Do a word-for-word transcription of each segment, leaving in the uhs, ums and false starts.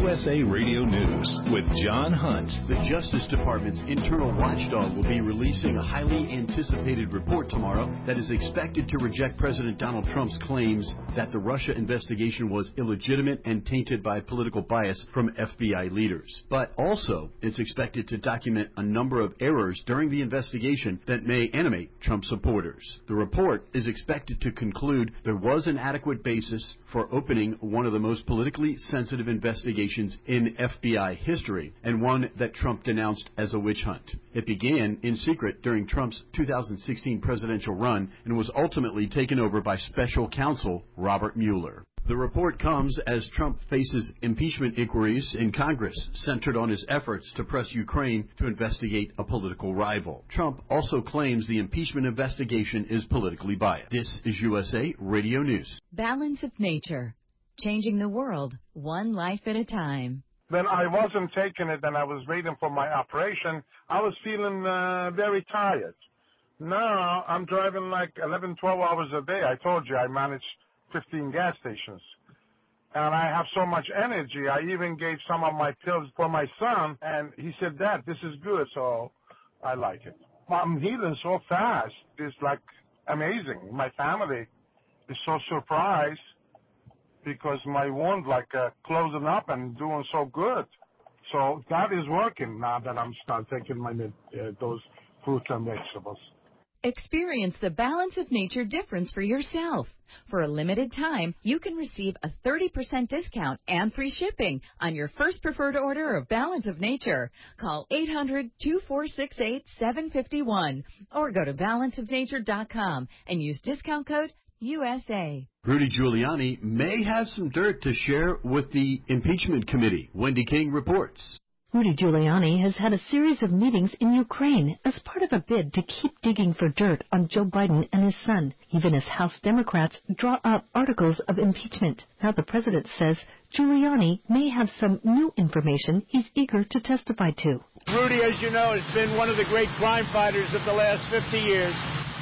U S A Radio News with John Hunt. The Justice Department's internal watchdog will be releasing a highly anticipated report tomorrow that is expected to reject President Donald Trump's claims that the Russia investigation was illegitimate and tainted by political bias from F B I leaders. But also, it's expected to document a number of errors during the investigation that may animate Trump supporters. The report is expected to conclude there was an adequate basis for opening one of the most politically sensitive investigations in F B I history, and one that Trump denounced as a witch hunt. It began in secret during Trump's two thousand sixteen presidential run and was ultimately taken over by special counsel Robert Mueller. The report comes as Trump faces impeachment inquiries in Congress centered on his efforts to press Ukraine to investigate a political rival. Trump also claims the impeachment investigation is politically biased. This is U S A Radio News. Balance of Nature. Changing the world, one life at a time. When I wasn't taking it and I was waiting for my operation, I was feeling uh, very tired. Now I'm driving like eleven, twelve hours a day. I told you I manage fifteen gas stations. And I have so much energy. I even gave some of my pills for my son, and he said, Dad, this is good, so I like it. I'm healing so fast. It's like amazing. My family is so surprised because my wound like uh, closing up and doing so good. So that is working now that I'm start taking my uh, those fruits and vegetables. Experience the Balance of Nature difference for yourself. For a limited time, you can receive a thirty percent discount and free shipping on your first preferred order of Balance of Nature. Call eight hundred, two four six eight, seven five one or go to balance of nature dot com and use discount code U S A. Rudy Giuliani may have some dirt to share with the impeachment committee. Wendy King reports. Rudy Giuliani has had a series of meetings in Ukraine as part of a bid to keep digging for dirt on Joe Biden and his son, even as House Democrats draw up articles of impeachment. Now the president says Giuliani may have some new information he's eager to testify to. Rudy, as you know, has been one of the great crime fighters of the last fifty years.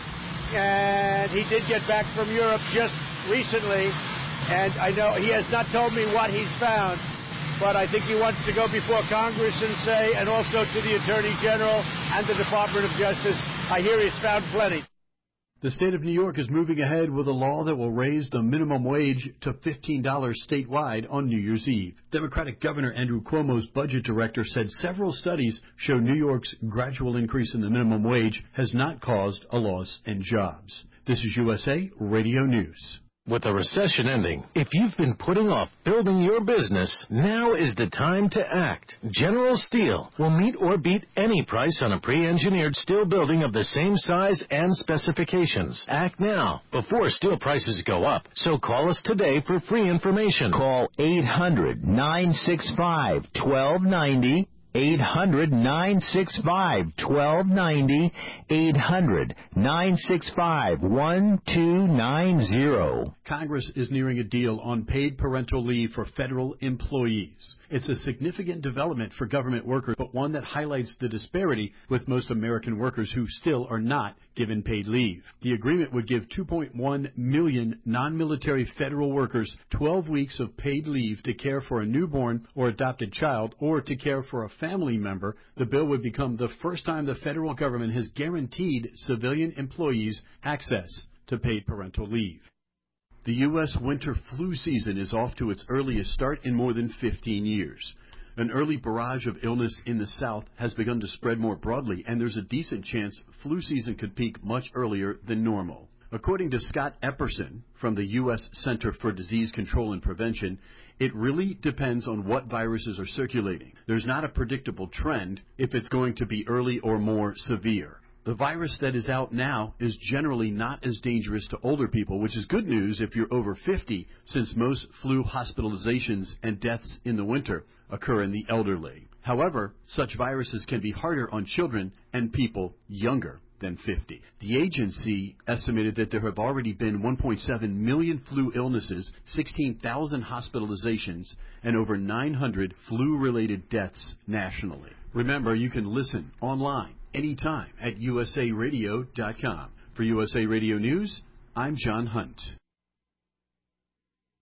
And he did get back from Europe just recently, and I know he has not told me what he's found, but I think he wants to go before Congress and say, and also to the Attorney General and the Department of Justice, I hear he's found plenty. The state of New York is moving ahead with a law that will raise the minimum wage to fifteen dollars statewide on New Year's Eve. Democratic Governor Andrew Cuomo's budget director said several studies show New York's gradual increase in the minimum wage has not caused a loss in jobs. This is U S A Radio News. With the recession ending, if you've been putting off building your business, now is the time to act. General Steel will meet or beat any price on a pre-engineered steel building of the same size and specifications. Act now, before steel prices go up. So call us today for free information. Call eight hundred, nine six five, one two nine zero. eight hundred, nine six five, one two nine zero. eight hundred, nine six five, one two nine zero. Congress is nearing a deal on paid parental leave for federal employees. It's a significant development for government workers, but one that highlights the disparity with most American workers who still are not given paid leave. The agreement would give two point one million non-military federal workers twelve weeks of paid leave to care for a newborn or adopted child or to care for a family member. The bill would become the first time the federal government has guaranteed civilian employees access to paid parental leave. The U S winter flu season is off to its earliest start in more than fifteen years. An early barrage of illness in the South has begun to spread more broadly, and there's a decent chance flu season could peak much earlier than normal. According to Scott Epperson from the U S Center for Disease Control and Prevention, it really depends on what viruses are circulating. There's not a predictable trend if it's going to be early or more severe. The virus that is out now is generally not as dangerous to older people, which is good news if you're over fifty, since most flu hospitalizations and deaths in the winter occur in the elderly. However, such viruses can be harder on children and people younger than fifty. The agency estimated that there have already been one point seven million flu illnesses, sixteen thousand hospitalizations, and over nine hundred flu-related deaths nationally. Remember, you can listen online anytime at U S A radio dot com. For U S A Radio News, I'm John Hunt.